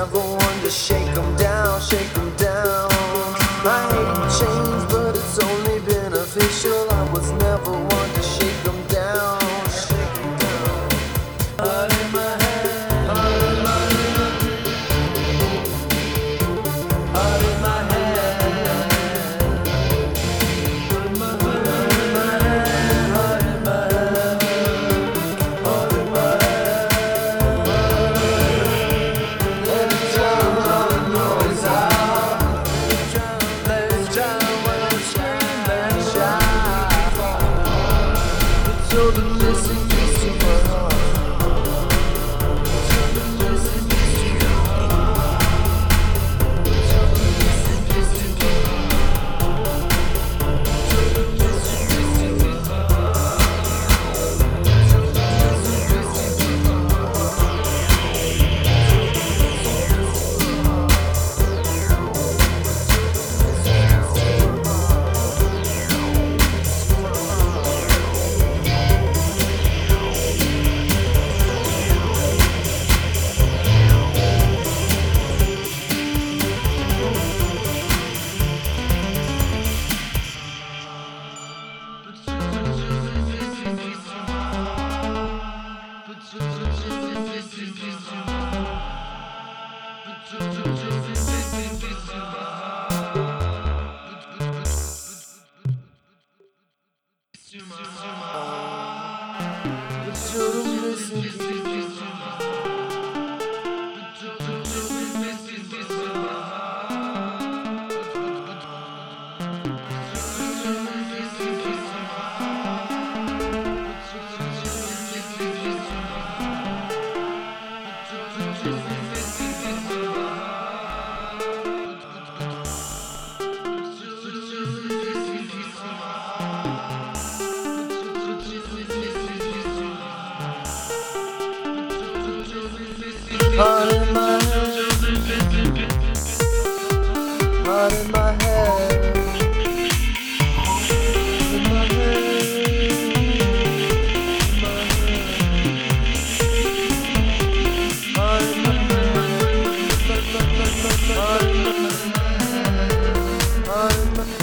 never one to shake them down, shake them down. I hate change, but it's only beneficial. I was never one to shake them down, shake them down. Heart in my hand, heart in my hand, heart in my hand, heart in my hand, heart in my hand, heart in my hand. Every time I noise out, let's drown when I scream and shout. So the listen to my heart. Heart in my head, heart in my head, in my head, in my head, heart in my head, heart in my head, heart in my